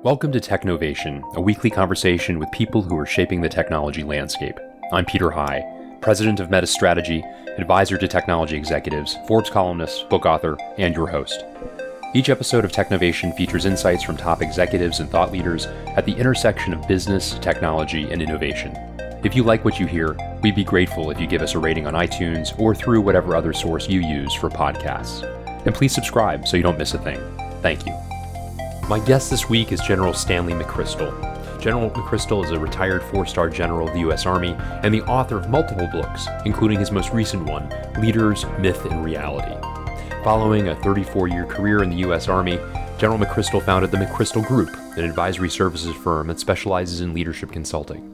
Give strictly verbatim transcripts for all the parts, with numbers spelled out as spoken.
Welcome to Technovation, a weekly conversation with people who are shaping the technology landscape. I'm Peter High, President of Meta Strategy, advisor to technology executives, Forbes columnist, book author, and your host. Each episode of Technovation features insights from top executives and thought leaders at the intersection of business, technology, and innovation. If you like what you hear, we'd be grateful if you give us a rating on iTunes or through whatever other source you use for podcasts. And please subscribe so you don't miss a thing. Thank you. My guest this week is General Stanley McChrystal. General McChrystal is a retired four-star general of the U S Army and the author of multiple books, including his most recent one, Leaders, Myth, and Reality. Following a thirty-four-year career in the U S Army, General McChrystal founded the McChrystal Group, an advisory services firm that specializes in leadership consulting.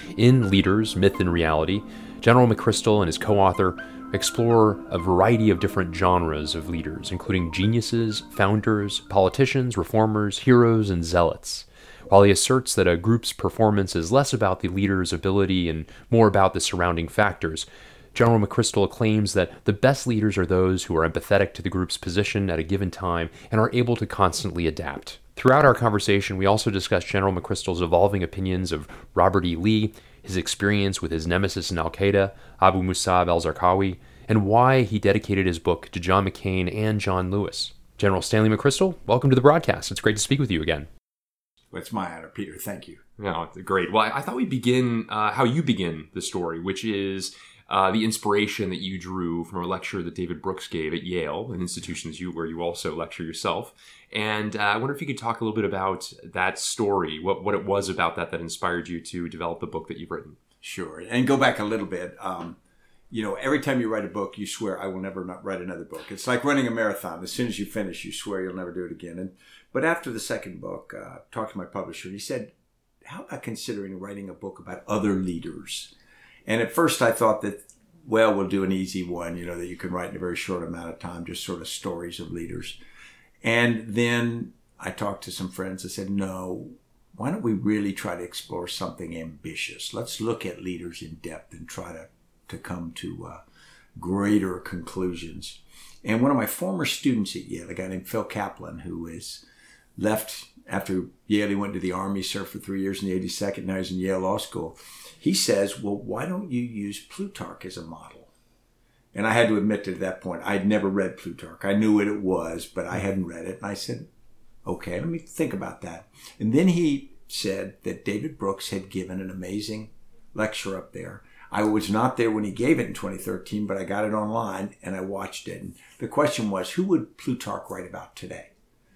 In Leaders, Myth, and Reality, General McChrystal and his co-author explore a variety of different genres of leaders, including geniuses, founders, politicians, reformers, heroes, and zealots. While he asserts that a group's performance is less about the leader's ability and more about the surrounding factors, General McChrystal claims that the best leaders are those who are empathetic to the group's position at a given time and are able to constantly adapt. Throughout our conversation, we also discuss General McChrystal's evolving opinions of Robert E. Lee, his experience with his nemesis in Al-Qaeda, Abu Musab al-Zarqawi, and why he dedicated his book to John McCain and John Lewis. General Stanley McChrystal, welcome to the broadcast. It's great to speak with you again. Well, it's my honor, Peter. Thank you. No, great. Well, I thought we'd begin uh, how you begin the story, which is uh, the inspiration that you drew from a lecture that David Brooks gave at Yale, an institution you, where you also lecture yourself. And uh, I wonder if you could talk a little bit about that story, what, what it was about that that inspired you to develop the book that you've written. Sure. And go back a little bit. Um, you know, every time you write a book, you swear, I will never not write another book. It's like running a marathon. As soon as you finish, you swear you'll never do it again. And But after the second book, uh, talked to my publisher, and he said, how about considering writing a book about other leaders? And at first I thought that, well, we'll do an easy one, you know, that you can write in a very short amount of time, just sort of stories of leaders. And then I talked to some friends. I said, no, why don't we really try to explore something ambitious? Let's look at leaders in depth and try to, to come to uh, greater conclusions. And one of my former students at Yale, a guy named Phil Kaplan, who is left after Yale, he went to the Army, served for three years in the eighty-second, now he's in Yale Law School. He says, well, why don't you use Plutarch as a model? And I had to admit that at that point, I'd never read Plutarch. I knew what it was, but I hadn't read it. And I said, okay, let me think about that. And then he said that David Brooks had given an amazing lecture up there. I was not there when he gave it in twenty thirteen, but I got it online and I watched it. And the question was, who would Plutarch write about today?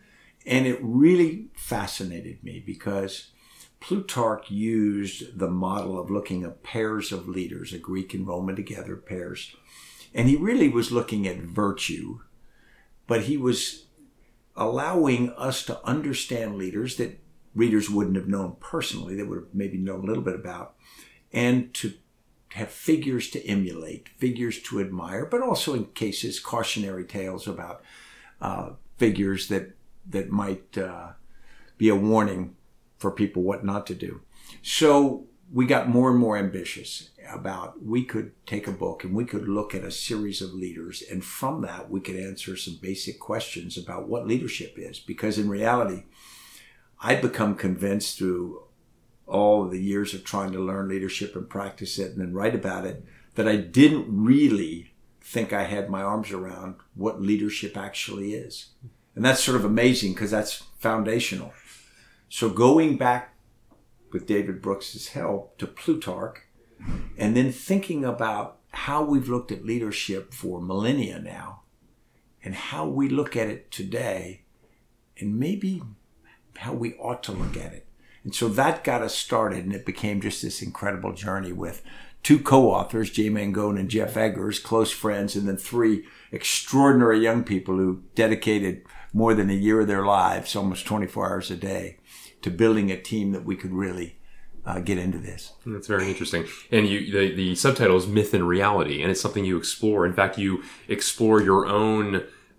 And it really fascinated me because Plutarch used the model of looking at pairs of leaders, a Greek and Roman together, pairs. And he really was looking at virtue, but he was allowing us to understand leaders that readers wouldn't have known personally, they would have maybe known a little bit about, and to have figures to emulate, figures to admire, but also in cases, cautionary tales about uh, figures that, that might uh, be a warning for people what not to do. So we got more and more ambitious about, we could take a book and we could look at a series of leaders, and from that we could answer some basic questions about what leadership is. Because in reality, I'd become convinced through all of the years of trying to learn leadership and practice it and then write about it, that I didn't really think I had my arms around what leadership actually is. And that's sort of amazing because that's foundational. So going back with David Brooks' help to Plutarch, and then thinking about how we've looked at leadership for millennia now, and how we look at it today, and maybe how we ought to look at it. And so that got us started, and it became just this incredible journey with two co-authors, Jay Mangone and Jeff Eggers, close friends, and then three extraordinary young people who dedicated more than a year of their lives, almost twenty-four hours a day, to building a team that we could really uh, get into this. That's very interesting. And you, the, the subtitle is Myth and Reality, and it's something you explore. In fact, you explore your own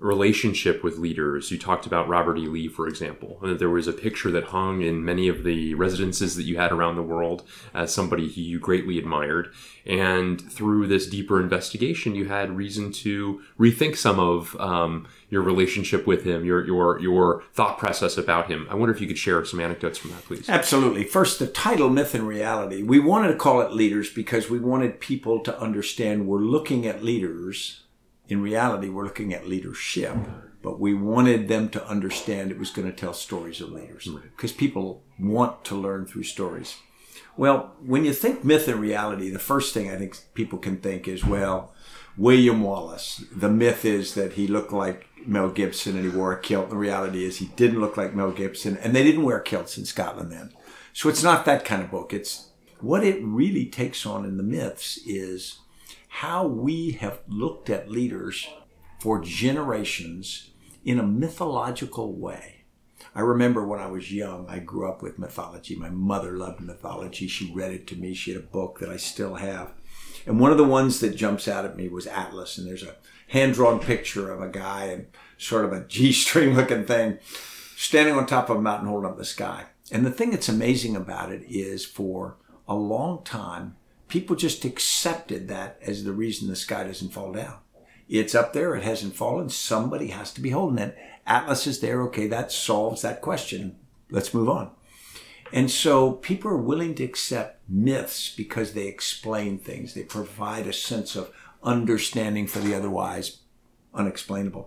relationship with leaders. You talked about Robert E. Lee, for example, and that there was a picture that hung in many of the residences that you had around the world as somebody who you greatly admired. And through this deeper investigation, you had reason to rethink some of um, your relationship with him, your your your thought process about him. I wonder if you could share some anecdotes from that, please. Absolutely. First, the title, Myth and Reality. We wanted to call it Leaders because we wanted people to understand we're looking at leaders. In reality, we're looking at leadership, but we wanted them to understand it was going to tell stories of leaders because people want to learn through stories. Well, when you think myth and reality, the first thing I think people can think is, well, William Wallace. The myth is that he looked like Mel Gibson and he wore a kilt. The reality is he didn't look like Mel Gibson, and they didn't wear kilts in Scotland then. So it's not that kind of book. It's what it really takes on in the myths is how we have looked at leaders for generations in a mythological way. I remember when I was young, I grew up with mythology. My mother loved mythology. She read it to me. She had a book that I still have. And one of the ones that jumps out at me was Atlas. And there's a hand-drawn picture of a guy in sort of a G-string looking thing standing on top of a mountain holding up the sky. And the thing that's amazing about it is for a long time, people just accepted that as the reason the sky doesn't fall down. It's up there. It hasn't fallen. Somebody has to be holding it. Atlas is there. Okay, that solves that question. Let's move on. And so people are willing to accept myths because they explain things. They provide a sense of understanding for the otherwise unexplainable.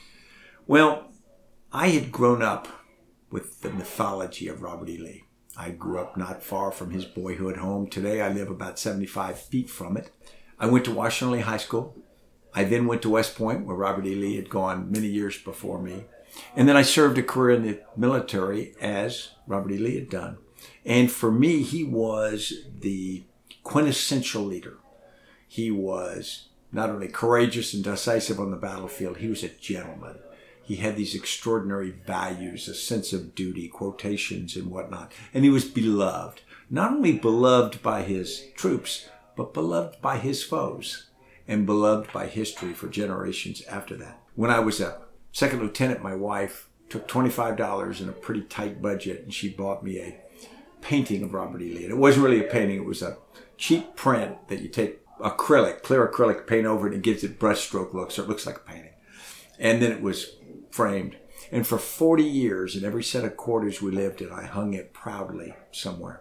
Well, I had grown up with the mythology of Robert E. Lee. I grew up not far from his boyhood home. Today, I live about seventy-five feet from it. I went to Washington Lee High School. I then went to West Point, where Robert E. Lee had gone many years before me. And then I served a career in the military as Robert E. Lee had done. And for me, he was the quintessential leader. He was not only courageous and decisive on the battlefield, he was a gentleman. He had these extraordinary values, a sense of duty, quotations and whatnot. And he was beloved. Not only beloved by his troops, but beloved by his foes and beloved by history for generations after that. When I was a second lieutenant, my wife took twenty-five dollars in a pretty tight budget and she bought me a painting of Robert E. Lee. And it wasn't really a painting. It was a cheap print that you take acrylic, clear acrylic, paint over it and gives it brushstroke look so it looks like a painting. And then it was framed. And for forty years, in every set of quarters we lived in, I hung it proudly somewhere.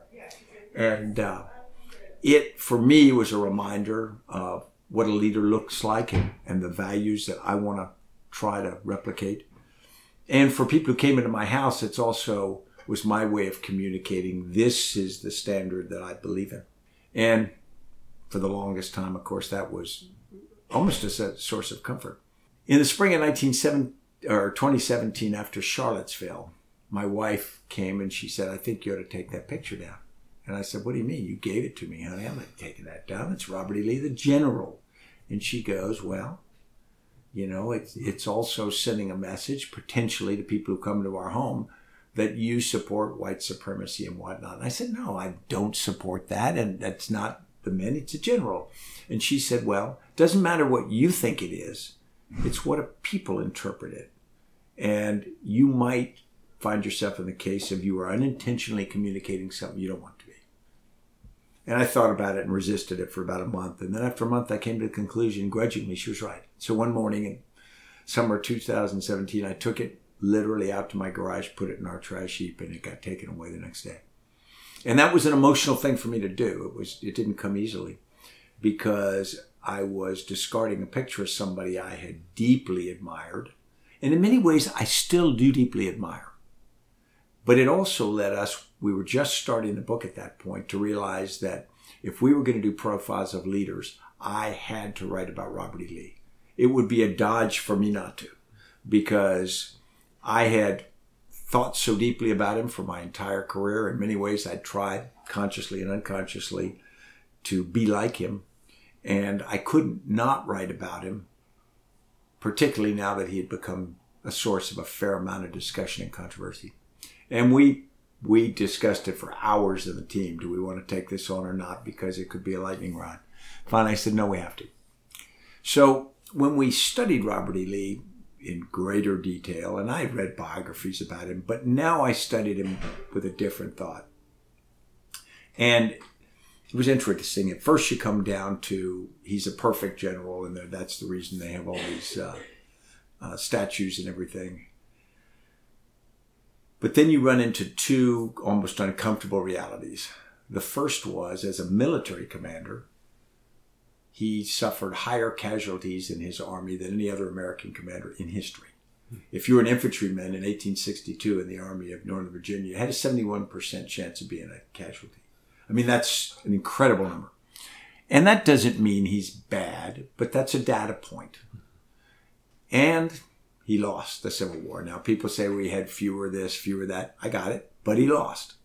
And uh, it, for me, was a reminder of what a leader looks like and, and the values that I want to try to replicate. And for people who came into my house, it's also was my way of communicating this is the standard that I believe in. And for the longest time, of course, that was almost a source of comfort. In the spring of nineteen seventy, or twenty seventeen, after Charlottesville, my wife came and she said, I think you ought to take that picture down. And I said, what do you mean? You gave it to me, honey. I'm not taking that down. It's Robert E. Lee, the general. And she goes, well, you know, it's, it's also sending a message potentially to people who come to our home that you support white supremacy and whatnot. And I said, no, I don't support that. And that's not the men, it's a general. And she said, well, it doesn't matter what you think it is. It's what people interpret it. And you might find yourself in the case of you are unintentionally communicating something you don't want to be. And I thought about it and resisted it for about a month. And then after a month, I came to the conclusion, grudgingly, she was right. So one morning in summer two thousand seventeen, I took it literally out to my garage, put it in our trash heap, and it got taken away the next day. And that was an emotional thing for me to do. It was, it didn't come easily because I was discarding a picture of somebody I had deeply admired. And in many ways, I still do deeply admire. But it also led us, we were just starting the book at that point, to realize that if we were going to do profiles of leaders, I had to write about Robert E. Lee. It would be a dodge for me not to, because I had thought so deeply about him for my entire career. In many ways, I'd tried consciously and unconsciously to be like him. And I couldn't not write about him, particularly now that he had become a source of a fair amount of discussion and controversy. And we we discussed it for hours in the team. Do we want to take this on or not? Because it could be a lightning rod. Finally, I said, no, we have to. So when we studied Robert E. Lee, in greater detail, and I had read biographies about him, but now I studied him with a different thought. And it was interesting. At first you come down to he's a perfect general, and that's the reason they have all these uh, uh, statues and everything. But then you run into two almost uncomfortable realities. The first was, as a military commander, he suffered higher casualties in his army than any other American commander in history. If you were an infantryman in eighteen sixty-two in the Army of Northern Virginia, you had a seventy-one percent chance of being a casualty. I mean, that's an incredible number. And that doesn't mean he's bad, but that's a data point. And he lost the Civil War. Now, people say we had fewer this, fewer that. I got it, but he lost.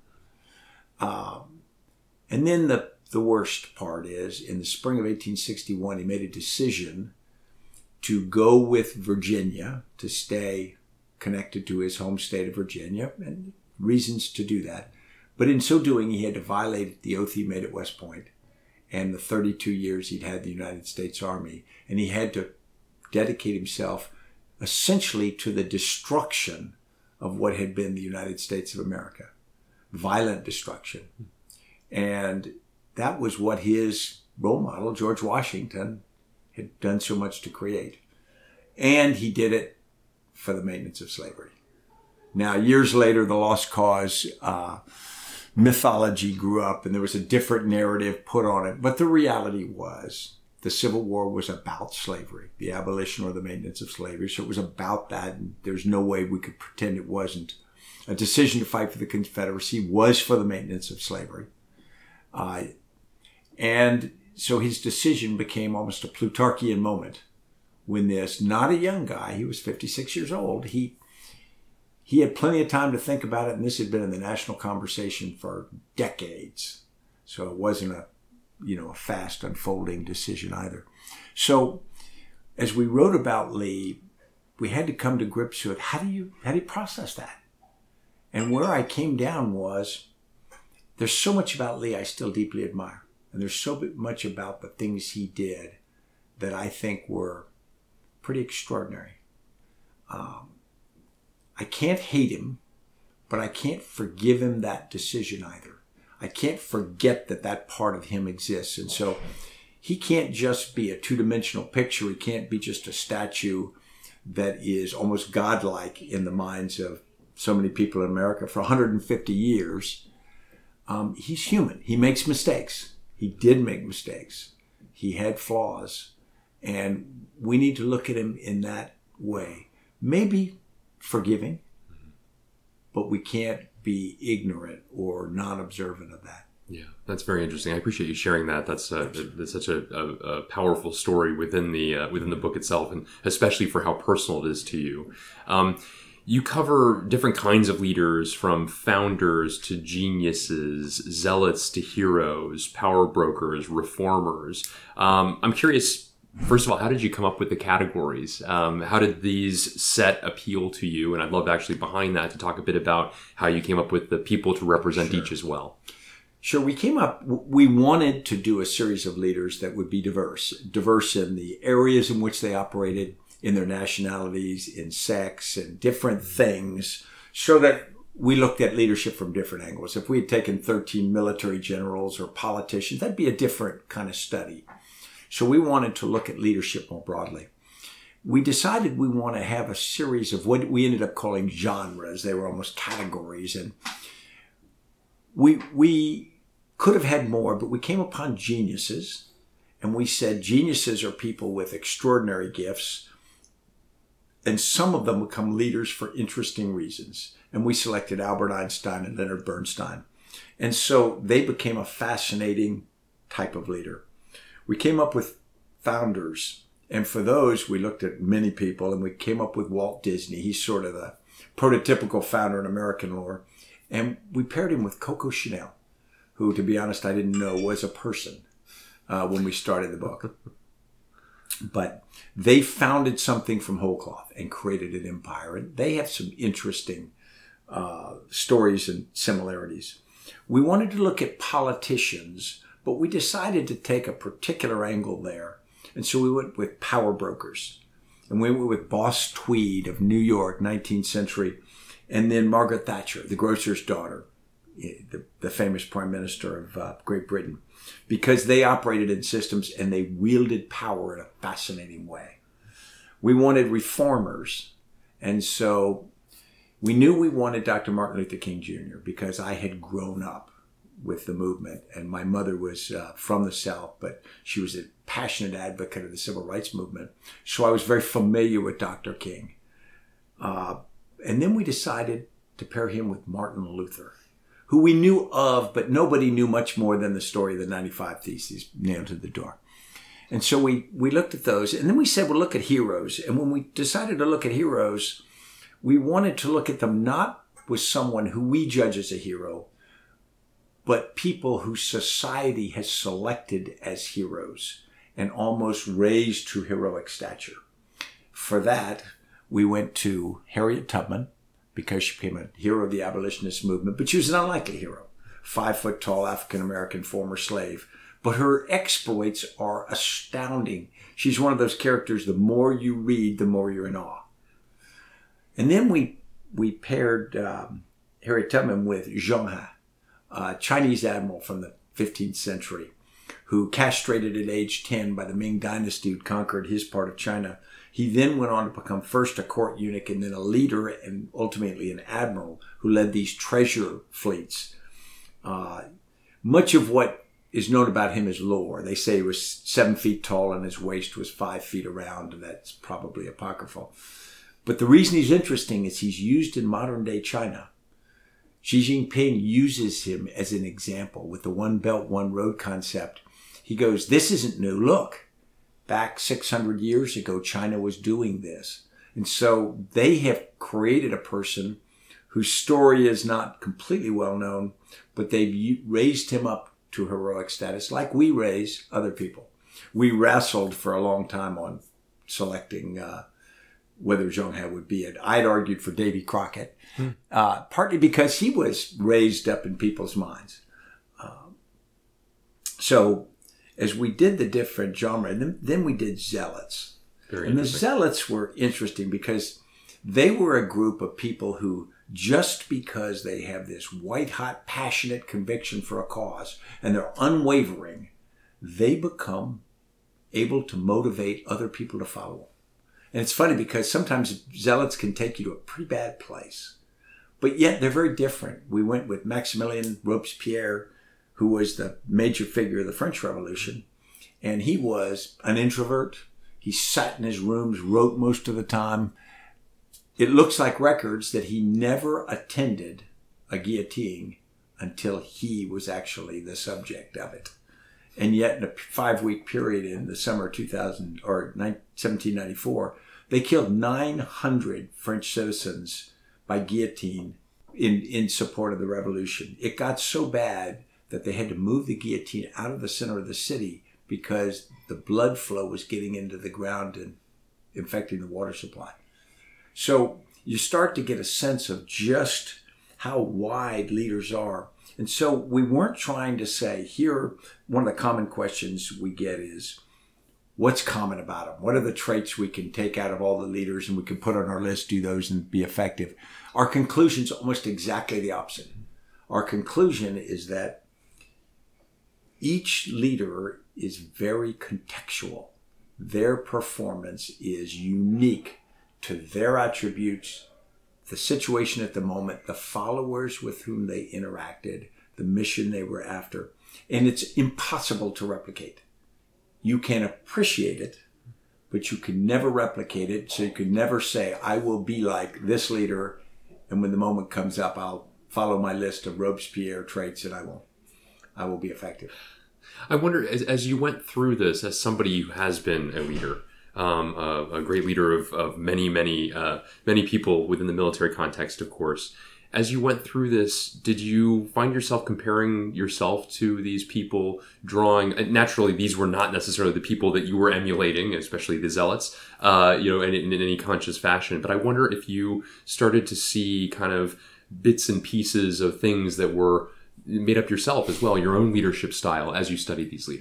Um, and then the, the worst part is, in the spring of eighteen sixty-one, he made a decision to go with Virginia, to stay connected to his home state of Virginia, and reasons to do that. But in so doing, he had to violate the oath he made at West Point and the thirty-two years he'd had the United States Army. And he had to dedicate himself essentially to the destruction of what had been the United States of America. Violent destruction. And that was what his role model, George Washington, had done so much to create. And he did it for the maintenance of slavery. Now, years later, the Lost Cause uh, mythology grew up, and there was a different narrative put on it. But the reality was the Civil War was about slavery, the abolition or the maintenance of slavery. So it was about that, and there's no way we could pretend it wasn't. A decision to fight for the Confederacy was for the maintenance of slavery. Uh, and so his decision became almost a Plutarchian moment when this, not a young guy, he was fifty-six years old, he He had plenty of time to think about it, and this had been in the national conversation for decades. So it wasn't a, you know, a fast unfolding decision either. So as we wrote about Lee, we had to come to grips with how do you how do you process that? And where I came down was, there's so much about Lee I still deeply admire, and there's so much about the things he did that I think were pretty extraordinary. Um, I can't hate him, but I can't forgive him that decision either. I can't forget that that part of him exists. And so he can't just be a two-dimensional picture. He can't be just a statue that is almost godlike in the minds of so many people in America for one hundred fifty years. Um, he's human. He makes mistakes. He did make mistakes. He had flaws. And we need to look at him in that way. Maybe forgiving, but we can't be ignorant or non-observant of that. Yeah, that's very interesting. I appreciate you sharing that. That's, uh, that's such a, a, a powerful story within the uh, within the book itself, and especially for how personal it is to you. Um, you cover different kinds of leaders, from founders to geniuses, zealots to heroes, power brokers, reformers. Um, I'm curious, first of all, how did you come up with the categories? Um, how did these set appeal to you? And I'd love actually behind that to talk a bit about how you came up with the people to represent Sure. each as well. Sure. We came up, we wanted to do a series of leaders that would be diverse, diverse in the areas in which they operated, in their nationalities, in sex, and different things, so that we looked at leadership from different angles. If we had taken thirteen military generals or politicians, that'd be a different kind of study. So we wanted to look at leadership more broadly. We decided we want to have a series of what we ended up calling genres. They were almost categories. And we we could have had more, but we came upon geniuses. And we said geniuses are people with extraordinary gifts. And some of them become leaders for interesting reasons. And we selected Albert Einstein and Leonard Bernstein. And so they became a fascinating type of leader. We came up with founders, and for those, we looked at many people, and we came up with Walt Disney. He's sort of the prototypical founder in American lore. And we paired him with Coco Chanel, who, to be honest, I didn't know was a person uh, when we started the book. But they founded something from whole cloth and created an empire. And they have some interesting uh, stories and similarities. We wanted to look at politicians, but we decided to take a particular angle there. And so we went with power brokers. And we were with Boss Tweed of New York, nineteenth century, and then Margaret Thatcher, the grocer's daughter, the, the famous prime minister of uh, Great Britain, because they operated in systems and they wielded power in a fascinating way. We wanted reformers, and so we knew we wanted Doctor Martin Luther King Junior because I had grown up with the movement, and my mother was uh, from the South, but she was a passionate advocate of the civil rights movement, so I was very familiar with Doctor King. Uh, and then we decided to pair him with Martin Luther, who we knew of, but nobody knew much more than the story of the ninety-five Theses nailed to the door. And so we, we looked at those, and then we said, well, look at heroes. And when we decided to look at heroes, we wanted to look at them not with someone who we judge as a hero, but people who society has selected as heroes and almost raised to heroic stature. For that, we went to Harriet Tubman, because she became a hero of the abolitionist movement, but she was an unlikely hero. Five foot tall African-American former slave. But her exploits are astounding. She's one of those characters, the more you read, the more you're in awe. And then we we paired um, Harriet Tubman with Zheng He, a Chinese admiral from the fifteenth century, who castrated at age ten by the Ming Dynasty, who conquered his part of China. He then went on to become first a court eunuch and then a leader and ultimately an admiral who led these treasure fleets. Uh, much of what is known about him as lore. They say he was seven feet tall and his waist was five feet around. And that's probably apocryphal. But the reason he's interesting is he's used in modern day China. Xi Jinping uses him as an example with the one belt, one road concept. He goes, this isn't new. Look, back six hundred years ago, China was doing this. And so they have created a person whose story is not completely well known, but they've raised him up to heroic status, like we raise other people. We wrestled for a long time on selecting uh, whether Zheng He would be it. I'd argued for Davy Crockett, hmm. uh, partly because he was raised up in people's minds. Um, so as we did the different genre, and then, then we did zealots. Very and the zealots were interesting because they were a group of people who, just because they have this white-hot, passionate conviction for a cause and they're unwavering, they become able to motivate other people to follow them. And it's funny because sometimes zealots can take you to a pretty bad place, but yet they're very different. We went with Maximilien Robespierre, who was the major figure of the French Revolution, and he was an introvert. He sat in his rooms, wrote most of the time. It looks like records that he never attended a guillotine until he was actually the subject of it. And yet in a five-week period in the summer of two thousand or seventeen ninety-four, they killed nine hundred French citizens by guillotine in, in support of the revolution. It got so bad that they had to move the guillotine out of the center of the city because the blood flow was getting into the ground and infecting the water supply. So you start to get a sense of just how wide leaders are. And so we weren't trying to say, here, one of the common questions we get is, what's common about them? What are the traits we can take out of all the leaders and we can put on our list, do those and be effective? Our conclusion's almost exactly the opposite. Our conclusion is that each leader is very contextual. Their performance is unique to their attributes, the situation at the moment, the followers with whom they interacted, the mission they were after. And it's impossible to replicate. You can appreciate it, but you can never replicate it. So you can never say, I will be like this leader, and when the moment comes up, I'll follow my list of Robespierre traits and I will, I will be effective. I wonder, as, as you went through this, as somebody who has been a leader, Um, uh, a great leader of, of many, many, uh, many people within the military context, of course. As you went through this, did you find yourself comparing yourself to these people, drawing? Naturally, these were not necessarily the people that you were emulating, especially the zealots, uh, you know, in, in any conscious fashion. But I wonder if you started to see kind of bits and pieces of things that were made up yourself as well, your own leadership style as you studied these leaders.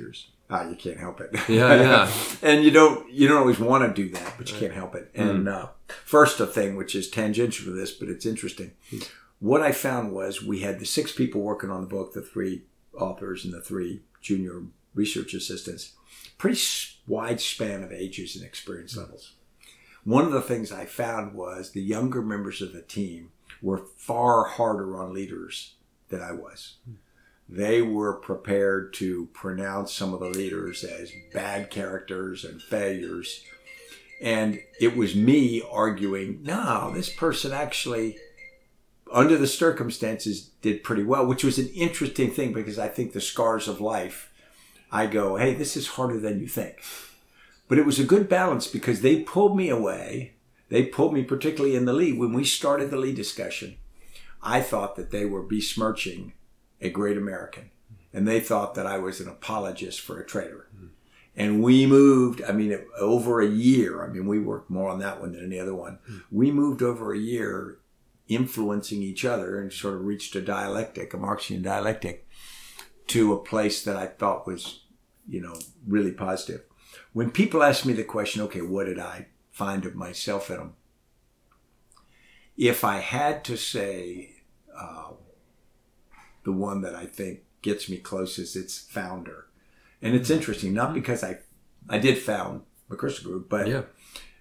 Ah, you can't help it. Yeah, yeah. And you don't you don't always want to do that, but you Right. can't help it. And Mm. uh, first, a thing which is tangential to this, but it's interesting. What I found was we had the six people working on the book, the three authors and the three junior research assistants, pretty wide span of ages and experience levels. One of the things I found was the younger members of the team were far harder on leaders than I was. They were prepared to pronounce some of the leaders as bad characters and failures. And it was me arguing, no, this person actually, under the circumstances, did pretty well, which was an interesting thing because I think the scars of life, I go, hey, this is harder than you think. But it was a good balance because they pulled me away. They pulled me particularly in the lead. When we started the lead discussion, I thought that they were besmirching a great American. And they thought that I was an apologist for a traitor. Mm. And we moved, I mean, over a year. I mean, we worked more on that one than any other one. Mm. We moved over a year influencing each other and sort of reached a dialectic, a Marxian dialectic, to a place that I thought was, you know, really positive. When people ask me the question, okay, what did I find of myself in them? If I had to say uh, the one that I think gets me closest, it's founder. And it's interesting, not because I I did found McChrystal Group, but yeah.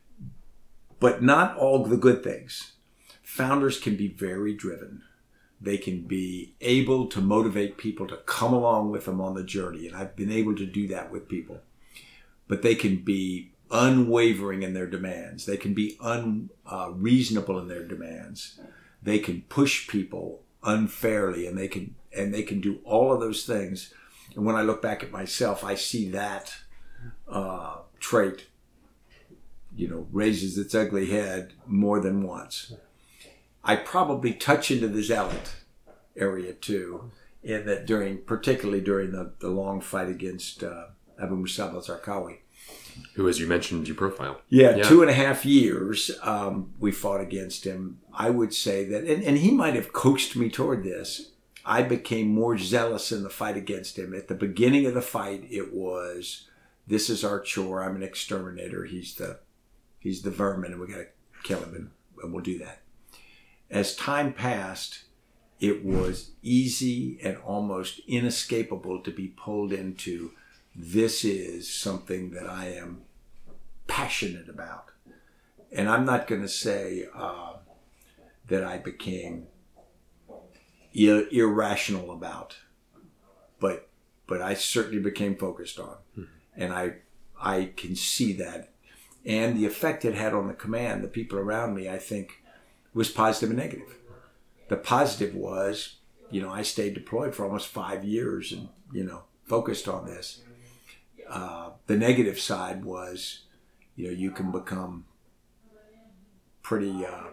but not all the good things. Founders can be very driven. They can be able to motivate people to come along with them on the journey. And I've been able to do that with people. But they can be unwavering in their demands. They can be unreasonable uh, in their demands. They can push people unfairly, and they can and they can do all of those things. And when I look back at myself, I see that uh, trait, you know, raises its ugly head more than once. I probably touch into the zealot area too, in that during, particularly during the, the long fight against uh, Abu Musab al-Zarqawi. Who, as you mentioned, you profile. Yeah, yeah, two and a half years um, we fought against him. I would say that, and, and he might have coaxed me toward this, I became more zealous in the fight against him. At the beginning of the fight, it was, this is our chore. I'm an exterminator. He's the he's the vermin, and we got to kill him, and, and we'll do that. As time passed, it was easy and almost inescapable to be pulled into, this is something that I am passionate about. And I'm not going to say uh, that I became ir- irrational about, but but I certainly became focused on. Mm-hmm. And I I can see that. And the effect it had on the command, the people around me, I think, was positive and negative. The positive was, you know, I stayed deployed for almost five years and, you know, focused on this. Uh, the negative side was, you know, you can become pretty, uh,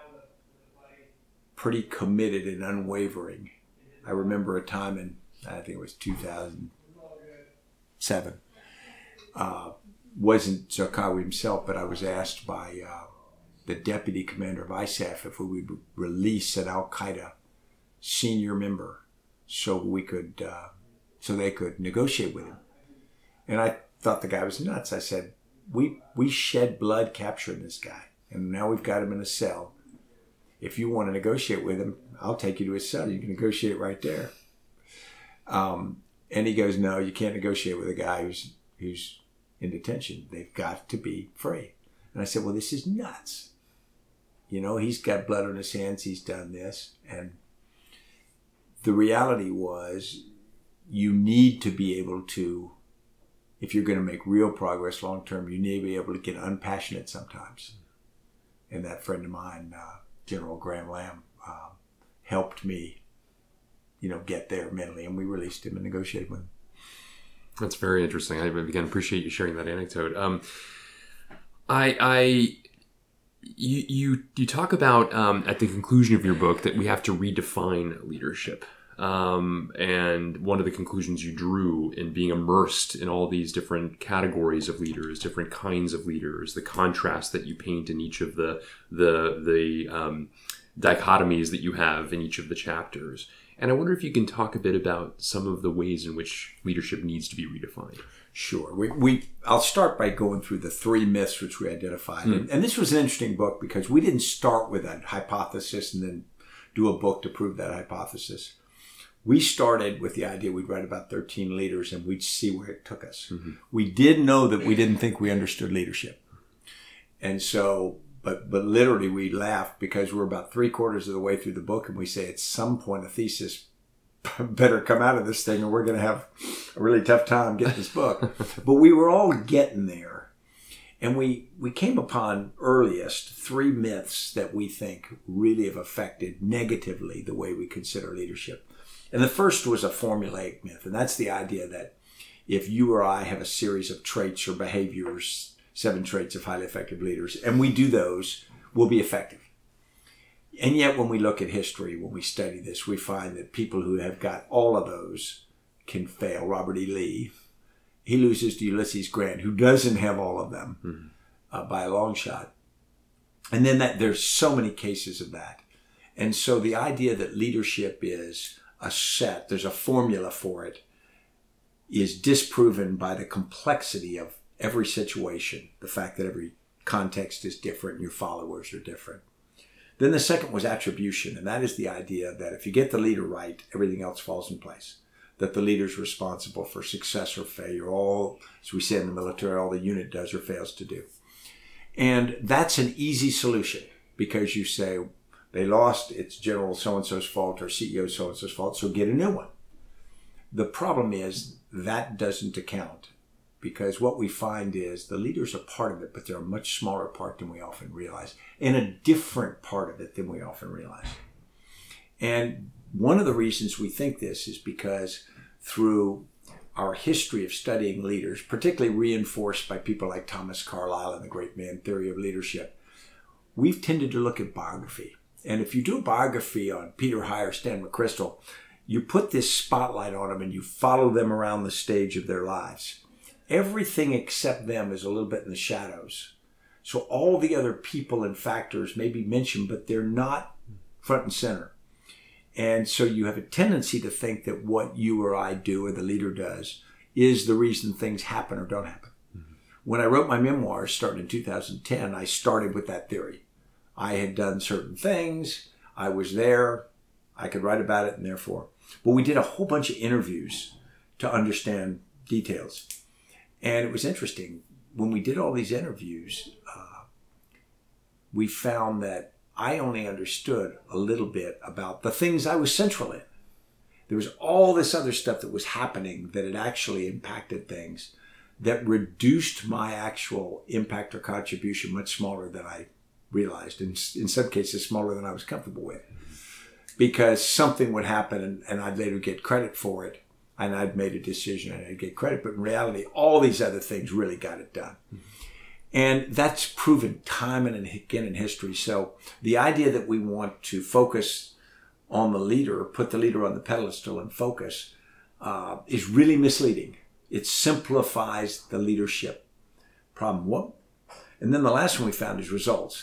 pretty committed and unwavering. I remember a time in, I think it was two thousand seven, uh, wasn't Zarqawi himself, but I was asked by uh, the deputy commander of I S A F if we would release an Al-Qaeda senior member so we could, uh, so they could negotiate with him. And I thought the guy was nuts. I said, we we shed blood capturing this guy, and now we've got him in a cell. If you want to negotiate with him, I'll take you to his cell. You can negotiate right there. Um, and he goes, no, you can't negotiate with a guy who's who's in detention. They've got to be free. And I said, well, this is nuts. You know, he's got blood on his hands. He's done this. And the reality was, you need to be able to, if you're going to make real progress long term, you need to be able to get unpassionate sometimes. And that friend of mine, uh, General Graham Lamb, uh, helped me, you know, get there mentally. And we released him and negotiated with him. That's very interesting. I again appreciate you sharing that anecdote. Um, I, I, you, you, you talk about um, at the conclusion of your book that we have to redefine leadership. Um, and one of the conclusions you drew in being immersed in all these different categories of leaders, different kinds of leaders, the contrast that you paint in each of the the the um, dichotomies that you have in each of the chapters. And I wonder if you can talk a bit about some of the ways in which leadership needs to be redefined. Sure. We, we I'll start by going through the three myths which we identified. Mm. And, and this was an interesting book because we didn't start with a hypothesis and then do a book to prove that hypothesis. We started with the idea we'd write about thirteen leaders and we'd see where it took us. Mm-hmm. We did know that we didn't think we understood leadership. And so, but but literally we laughed because we're about three quarters of the way through the book and we say at some point a thesis better come out of this thing or we're going to have a really tough time getting this book. But we were all getting there. And we, we came upon earliest three myths that we think really have affected negatively the way we consider leadership. And the first was a formulaic myth. And that's the idea that if you or I have a series of traits or behaviors, seven traits of highly effective leaders, and we do those, we'll be effective. And yet when we look at history, when we study this, we find that people who have got all of those can fail. Robert E. Lee, he loses to Ulysses Grant, who doesn't have all of them mm-hmm. uh, by a long shot. And then that there's so many cases of that. And so the idea that leadership is a set, there's a formula for it, is disproven by the complexity of every situation, the fact that every context is different and your followers are different. Then the second was attribution, and that is the idea that if you get the leader right, everything else falls in place. That the leader's responsible for success or failure, all, as we say in the military, all the unit does or fails to do. And that's an easy solution because you say, they lost, it's General so-and-so's fault or C E O so-and-so's fault, so get a new one. The problem is that doesn't account because what we find is the leaders are part of it, but they're a much smaller part than we often realize, and a different part of it than we often realize. And one of the reasons we think this is because through our history of studying leaders, particularly reinforced by people like Thomas Carlyle and the Great Man Theory of Leadership, we've tended to look at biography. And if you do a biography on Peter High or Stan McChrystal, you put this spotlight on them and you follow them around the stage of their lives. Everything except them is a little bit in the shadows. So all the other people and factors may be mentioned, but they're not front and center. And so you have a tendency to think that what you or I do or the leader does is the reason things happen or don't happen. Mm-hmm. When I wrote my memoirs starting in two thousand ten, I started with that theory. I had done certain things. I was there. I could write about it and therefore. But we did a whole bunch of interviews to understand details. And it was interesting. When we did all these interviews, uh, we found that I only understood a little bit about the things I was central in. There was all this other stuff that was happening that had actually impacted things that reduced my actual impact or contribution much smaller than I realized. In, in some cases, smaller than I was comfortable with. Because something would happen and, and I'd later get credit for it. And I'd made a decision and I'd get credit. But in reality, all these other things really got it done. Mm-hmm. And that's proven time and again in history. So the idea that we want to focus on the leader, put the leader on the pedestal and focus, uh, is really misleading. It simplifies the leadership problem. What? And then the last one we found is results.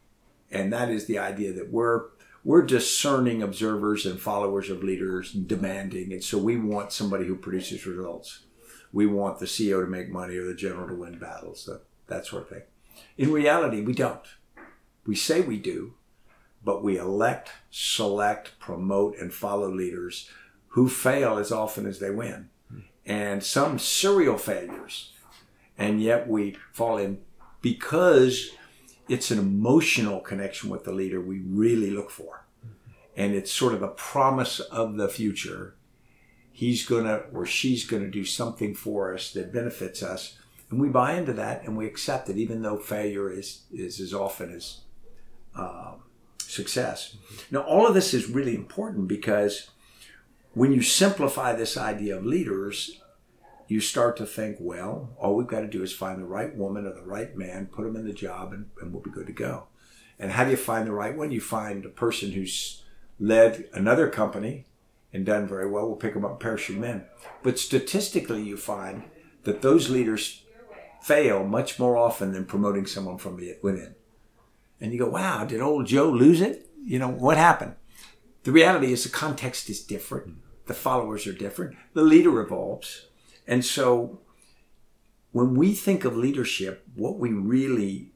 And that is the idea that we're we're discerning observers and followers of leaders and demanding. And so we want somebody who produces results. We want the C E O to make money or the general to win battles. So that sort of thing. In reality, we don't. We say we do, but we elect, select, promote, and follow leaders who fail as often as they win. And some serial failures. And yet we fall in because it's an emotional connection with the leader we really look for. And it's sort of a promise of the future. He's going to or she's going to do something for us that benefits us. And we buy into that and we accept it, even though failure is, is as often as um, success. Mm-hmm. Now, all of this is really important because when you simplify this idea of leaders, you start to think, well, all we've got to do is find the right woman or the right man, put them in the job, and, and we'll be good to go. And how do you find the right one? You find a person who's led another company and done very well. We'll pick them up and parachute them in. But statistically, you find that those leaders fail much more often than promoting someone from within. And you go, wow, did old Joe lose it? you know, what happened? The reality is the context is different. The followers are different. The leader evolves. And so when we think of leadership, what we really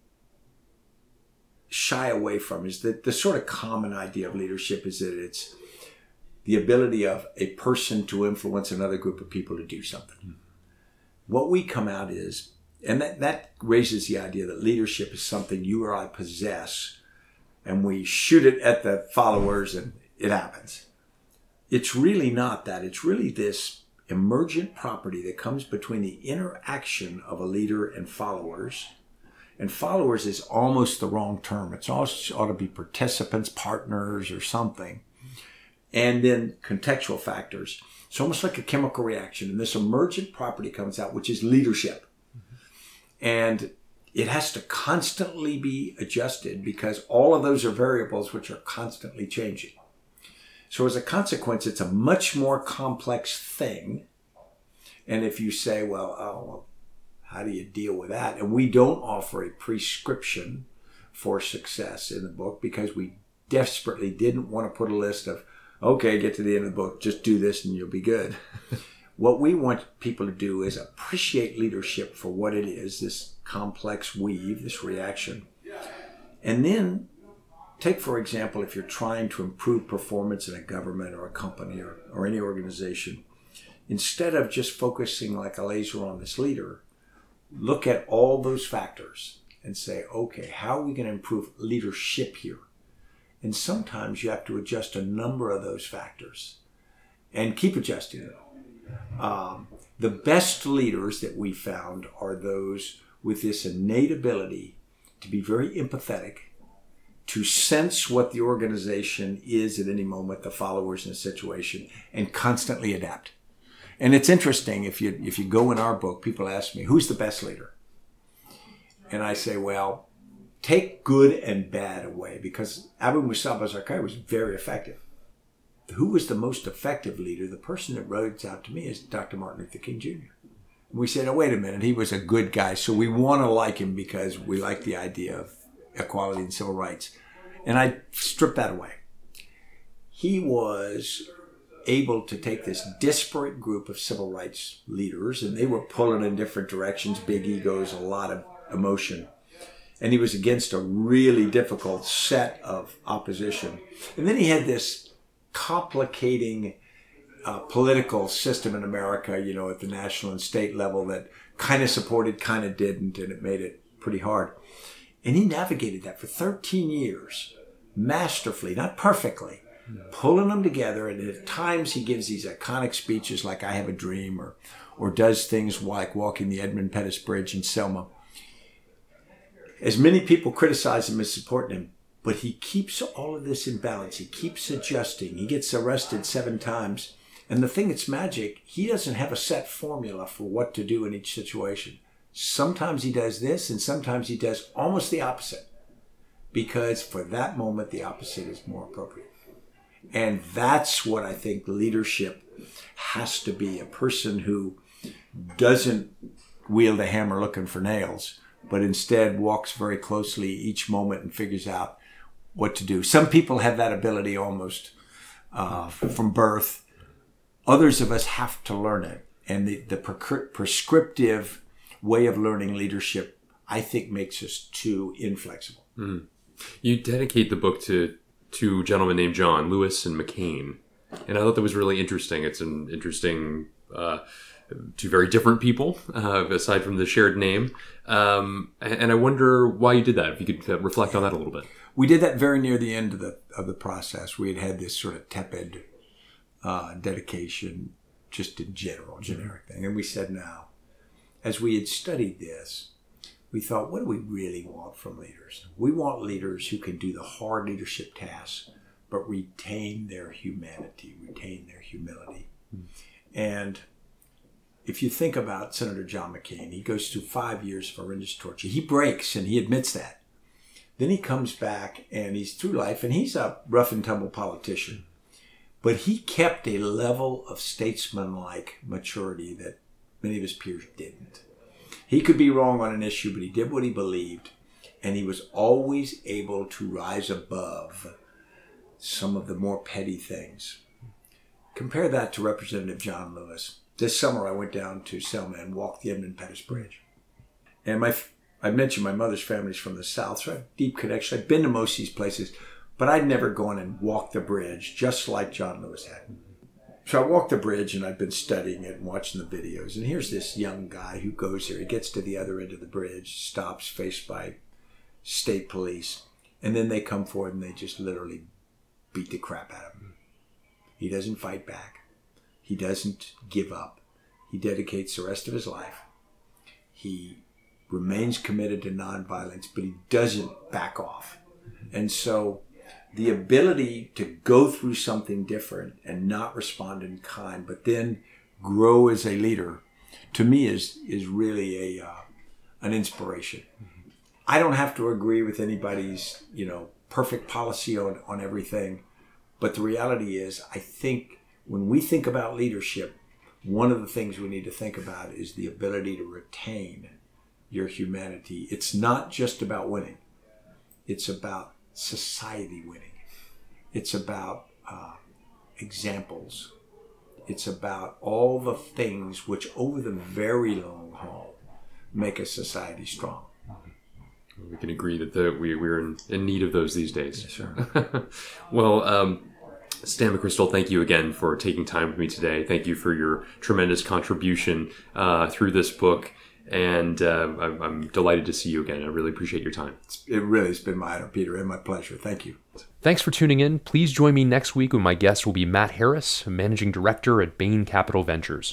shy away from is that the sort of common idea of leadership is that it's the ability of a person to influence another group of people to do something. Mm-hmm. What we come out is, and that, that raises the idea that leadership is something you or I possess, and we shoot it at the followers and it happens. It's really not that. It's really this emergent property that comes between the interaction of a leader and followers. And followers is almost the wrong term. It's also ought to be participants, partners, or something. And then contextual factors. It's almost like a chemical reaction. And this emergent property comes out, which is leadership. Mm-hmm. And it has to constantly be adjusted because all of those are variables which are constantly changing. So as a consequence, it's a much more complex thing. And if you say, well, oh, well, how do you deal with that? And we don't offer a prescription for success in the book because we desperately didn't want to put a list of, okay, get to the end of the book, just do this and you'll be good. What we want people to do is appreciate leadership for what it is, this complex weave, this reaction. And then take, for example, if you're trying to improve performance in a government or a company or, or any organization, instead of just focusing like a laser on this leader, look at all those factors and say, okay, how are we going to improve leadership here? And sometimes you have to adjust a number of those factors and keep adjusting them. Um, the best leaders that we found are those with this innate ability to be very empathetic, to sense what the organization is at any moment, the followers in a situation, and constantly adapt. And it's interesting, if you if you go in our book, people ask me, who's the best leader? And I say, well, take good and bad away, because Abu Musab al-Zarqawi was very effective. Who was the most effective leader? The person that wrote out to me is Doctor Martin Luther King Junior And we said, oh, wait a minute, he was a good guy, so we want to like him because we like the idea of equality and civil rights. And I stripped that away. He was able to take this disparate group of civil rights leaders, and they were pulling in different directions, big egos, a lot of emotion. And he was against a really difficult set of opposition. And then he had this complicating uh, political system in America, you know, at the national and state level that kind of supported, kind of didn't, and it made it pretty hard. And he navigated that for thirteen years, masterfully, not perfectly, no. pulling them together. And at times he gives these iconic speeches like I Have a Dream, or, or does things like walking the Edmund Pettus Bridge in Selma. As many people criticize him as supporting him, but he keeps all of this in balance. He keeps adjusting. He gets arrested seven times. And the thing that's magic, he doesn't have a set formula for what to do in each situation. Sometimes he does this, and sometimes he does almost the opposite. Because for that moment, the opposite is more appropriate. And that's what I think leadership has to be. A person who doesn't wield a hammer looking for nails, but instead walks very closely each moment and figures out what to do. Some people have that ability almost uh, from birth. Others of us have to learn it. And the, the pre- prescriptive way of learning leadership, I think, makes us too inflexible. Mm. You dedicate the book to two gentlemen named John, Lewis and McCain. And I thought that was really interesting. It's an interesting... Uh, two very different people, uh, aside from the shared name. Um, and I wonder why you did that, if you could uh, reflect on that a little bit. We did that very near the end of the of the process. We had had this sort of tepid uh, dedication, just in general, generic thing. And we said, now, as we had studied this, we thought, what do we really want from leaders? We want leaders who can do the hard leadership tasks, but retain their humanity, retain their humility. Mm. And if you think about Senator John McCain, he goes through five years of horrendous torture. He breaks, and he admits that. Then he comes back, and he's through life, and he's a rough and tumble politician. But he kept a level of statesmanlike maturity that many of his peers didn't. He could be wrong on an issue, but he did what he believed, and he was always able to rise above some of the more petty things. Compare that to Representative John Lewis. This summer I went down to Selma and walked the Edmund Pettus Bridge. And my, I mentioned my mother's family's from the South, so I have a deep connection. I've been to most of these places, but I'd never gone and walked the bridge just like John Lewis had. So I walked the bridge and I've been studying it and watching the videos. And here's this young guy who goes there. He gets to the other end of the bridge, stops, faced by state police. And then they come forward and they just literally beat the crap out of him. He doesn't fight back. He doesn't give up. He dedicates the rest of his life. He remains committed to nonviolence, but he doesn't back off. And so the ability to go through something different and not respond in kind, but then grow as a leader, to me is is really a uh, an inspiration. Mm-hmm. I don't have to agree with anybody's, you know, perfect policy on, on everything, but the reality is, I think when we think about leadership, one of the things we need to think about is the ability to retain your humanity. It's not just about winning. It's about society winning. It's about uh, examples. It's about all the things which over the very long haul make a society strong. We can agree that the, we, we're in, in need of those these days. Yes, sir. Well, um, Stan McChrystal, thank you again for taking time with me today. Thank you for your tremendous contribution uh, through this book. And uh, I'm, I'm delighted to see you again. I really appreciate your time. It really has been my honor, Peter, and my pleasure. Thank you. Thanks for tuning in. Please join me next week when my guest will be Matt Harris, Managing Director at Bain Capital Ventures.